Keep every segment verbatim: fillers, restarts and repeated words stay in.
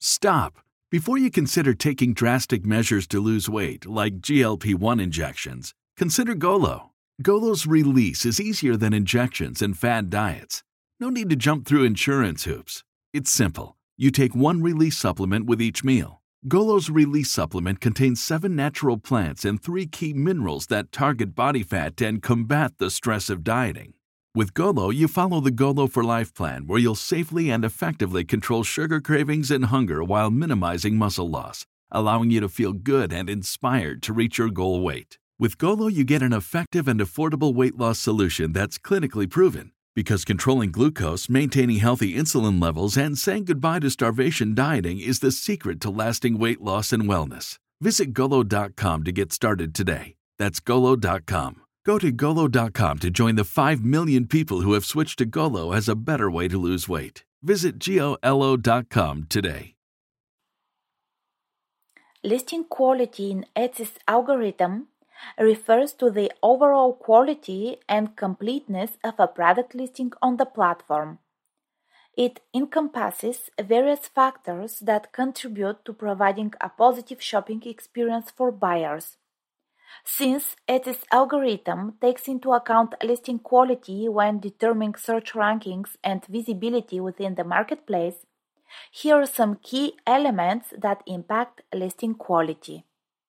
Stop! Before you consider taking drastic measures to lose weight, like G L P one injections, consider Golo. Golo's release is easier than injections and fad diets. No need to jump through insurance hoops. It's simple. You take one release supplement with each meal. Golo's release supplement contains seven natural plants and three key minerals that target body fat and combat the stress of dieting. With Golo, you follow the Golo for Life plan, where you'll safely and effectively control sugar cravings and hunger while minimizing muscle loss, allowing you to feel good and inspired to reach your goal weight. With Golo, you get an effective and affordable weight loss solution that's clinically proven, because controlling glucose, maintaining healthy insulin levels, and saying goodbye to starvation dieting is the secret to lasting weight loss and wellness. Visit Golo dot com to get started today. That's Golo dot com. Go to Golo dot com to join the five million people who have switched to Golo as a better way to lose weight. Visit Golo dot com today. Listing quality in Etsy's algorithm refers to the overall quality and completeness of a product listing on the platform. It encompasses various factors that contribute to providing a positive shopping experience for buyers. Since Etsy's algorithm takes into account listing quality when determining search rankings and visibility within the marketplace, here are some key elements that impact listing quality.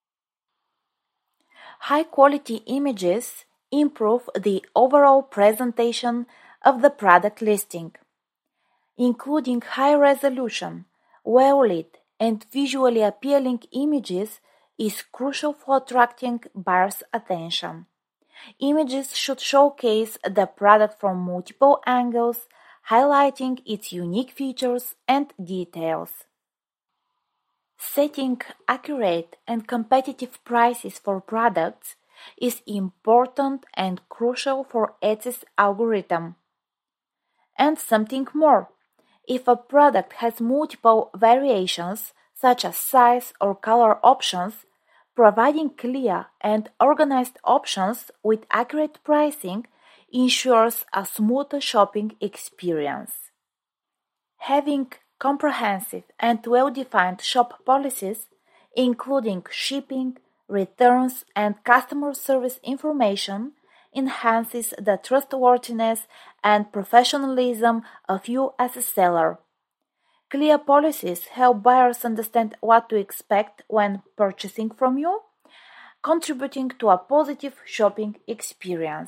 High-quality images improve the overall presentation of the product listing. Including high-resolution, well-lit, and visually appealing images is crucial for attracting buyers' attention. Images should showcase the product from multiple angles, highlighting its unique features and details. Setting accurate and competitive prices for products is important and crucial for Etsy's algorithm. And something more. If a product has multiple variations, such as size or color options, providing clear and organized options with accurate pricing ensures a smooth shopping experience. Having comprehensive and well-defined shop policies, including shipping, returns, and customer service information, enhances the trustworthiness and professionalism of you as a seller. Clear policies help buyers understand what to expect when purchasing from you, contributing to a positive shopping experience.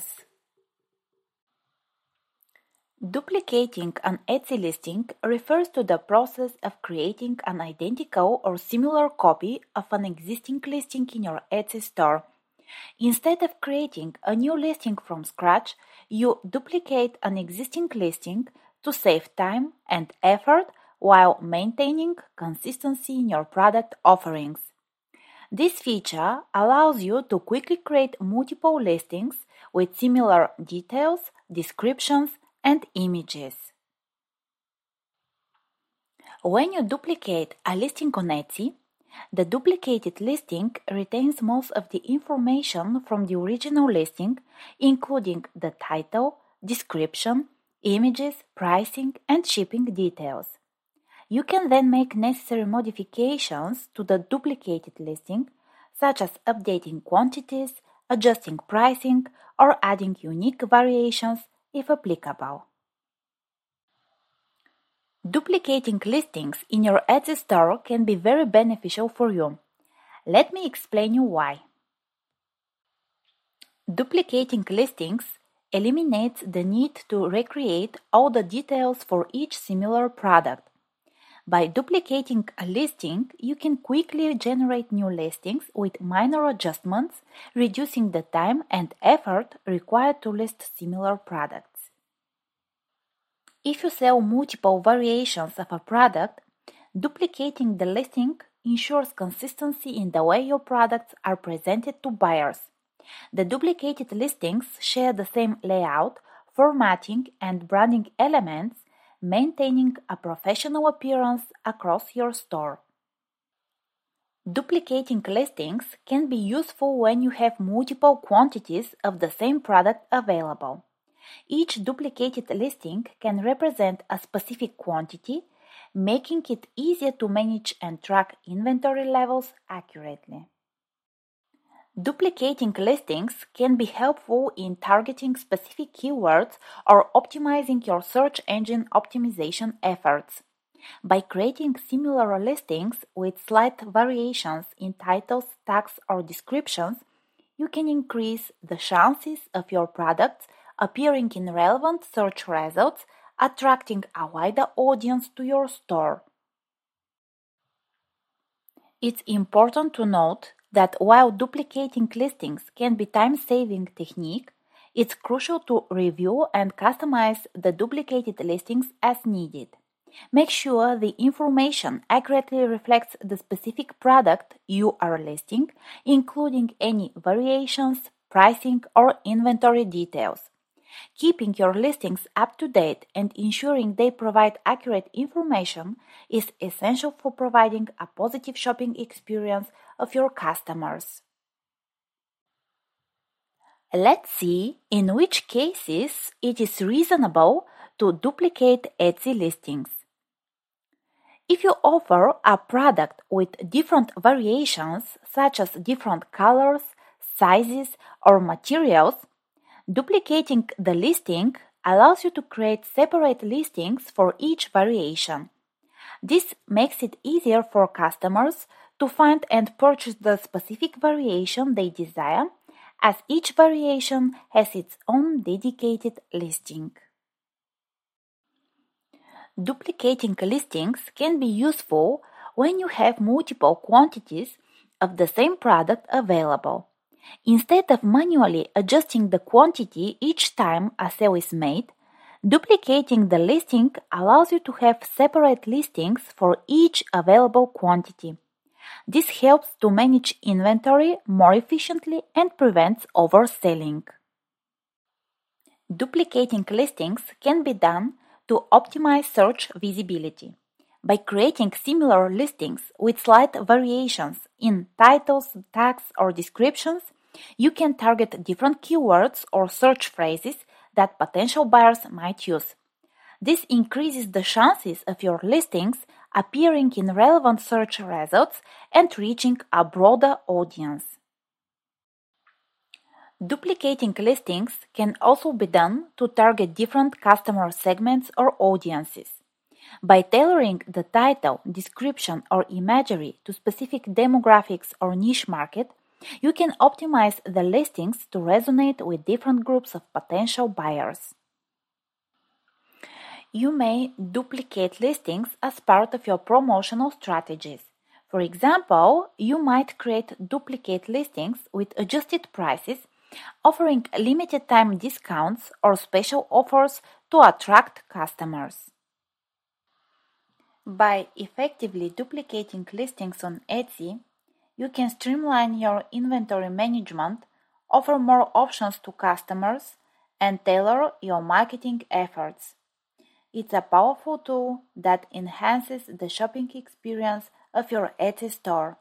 Duplicating an Etsy listing refers to the process of creating an identical or similar copy of an existing listing in your Etsy store. Instead of creating a new listing from scratch, you duplicate an existing listing to save time and effort while maintaining consistency in your product offerings. This feature allows you to quickly create multiple listings with similar details, descriptions, and images. When you duplicate a listing on Etsy, the duplicated listing retains most of the information from the original listing, including the title, description, images, pricing, and shipping details. You can then make necessary modifications to the duplicated listing, such as updating quantities, adjusting pricing, or adding unique variations if applicable. Duplicating listings in your Etsy store can be very beneficial for you. Let me explain you why. Duplicating listings eliminates the need to recreate all the details for each similar product. By duplicating a listing, you can quickly generate new listings with minor adjustments, reducing the time and effort required to list similar products. If you sell multiple variations of a product, duplicating the listing ensures consistency in the way your products are presented to buyers. The duplicated listings share the same layout, formatting, and branding elements, maintaining a professional appearance across your store. Duplicating listings can be useful when you have multiple quantities of the same product available. Each duplicated listing can represent a specific quantity, making it easier to manage and track inventory levels accurately. Duplicating listings can be helpful in targeting specific keywords or optimizing your search engine optimization efforts. By creating similar listings with slight variations in titles, tags, or descriptions, you can increase the chances of your products appearing in relevant search results, attracting a wider audience to your store. It's important to note that while duplicating listings can be a time-saving technique, it's crucial to review and customize the duplicated listings as needed. Make sure the information accurately reflects the specific product you are listing, including any variations, pricing, or inventory details. Keeping your listings up to date and ensuring they provide accurate information is essential for providing a positive shopping experience of your customers. Let's see in which cases it is reasonable to duplicate Etsy listings. If you offer a product with different variations, such as different colors, sizes, or materials, duplicating the listing allows you to create separate listings for each variation. This makes it easier for customers to find and purchase the specific variation they desire, as each variation has its own dedicated listing. Duplicating listings can be useful when you have multiple quantities of the same product available. Instead of manually adjusting the quantity each time a sale is made, duplicating the listing allows you to have separate listings for each available quantity. This helps to manage inventory more efficiently and prevents overselling. Duplicating listings can be done to optimize search visibility. By creating similar listings with slight variations in titles, tags, or descriptions, you can target different keywords or search phrases that potential buyers might use. This increases the chances of your listings appearing in relevant search results and reaching a broader audience. Duplicating listings can also be done to target different customer segments or audiences. By tailoring the title, description, or imagery to specific demographics or niche market, you can optimize the listings to resonate with different groups of potential buyers. You may duplicate listings as part of your promotional strategies. For example, you might create duplicate listings with adjusted prices, offering limited time discounts or special offers to attract customers. By effectively duplicating listings on Etsy, you can streamline your inventory management, offer more options to customers, and tailor your marketing efforts. It's a powerful tool that enhances the shopping experience of your Etsy store.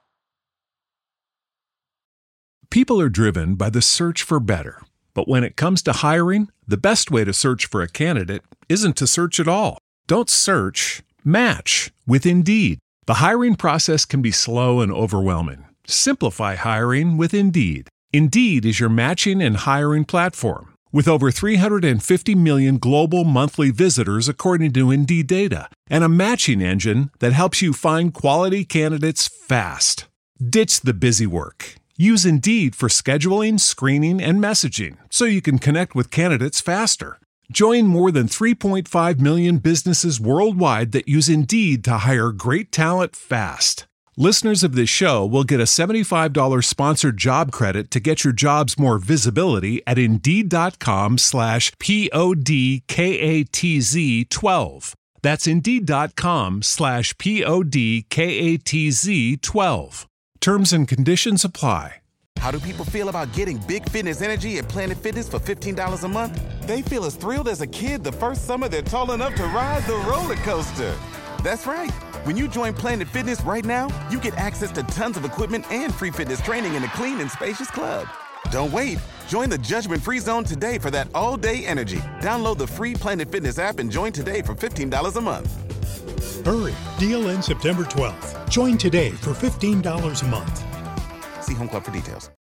People are driven by the search for better. But when it comes to hiring, the best way to search for a candidate isn't to search at all. Don't search, match with Indeed. The hiring process can be slow and overwhelming. Simplify hiring with Indeed. Indeed is your matching and hiring platform. With over three hundred fifty million global monthly visitors according to Indeed data, and a matching engine that helps you find quality candidates fast. Ditch the busy work. Use Indeed for scheduling, screening, and messaging so you can connect with candidates faster. Join more than three point five million businesses worldwide that use Indeed to hire great talent fast. Listeners of this show will get a seventy-five dollars sponsored job credit to get your jobs more visibility at Indeed.com slash P-O-D-K-A-T-Z 12. That's Indeed.com slash P-O-D-K-A-T-Z 12. Terms and conditions apply. How do people feel about getting Big Fitness Energy at Planet Fitness for fifteen dollars a month? They feel as thrilled as a kid the first summer they're tall enough to ride the roller coaster. That's right. When you join Planet Fitness right now, you get access to tons of equipment and free fitness training in a clean and spacious club. Don't wait. Join the judgment-free zone today for that all-day energy. Download the free Planet Fitness app and join today for fifteen dollars a month. Hurry, deal ends September twelfth. Join today for fifteen dollars a month. See Home Club for details.